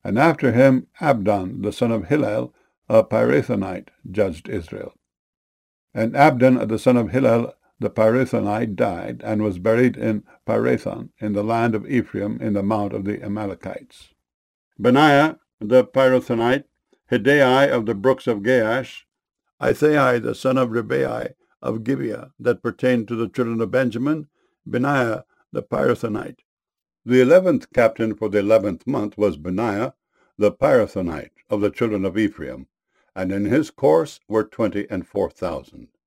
And after him Abdon, the son of Hillel, a Pirathonite, judged Israel. And Abdon, the son of Hillel, the Pirathonite, died, and was buried in Pirathon, in the land of Ephraim, in the mount of the Amalekites. Benaiah, the Pirathonite, Hiddai of the brooks of Gaash, Ithai, the son of Ribai of Gibeah, that pertained to the children of Benjamin, Benaiah, the Pirathonite. The 11th captain for the 11th month was Benaiah, the Pirathonite, of the children of Ephraim, and in his course were 24,000.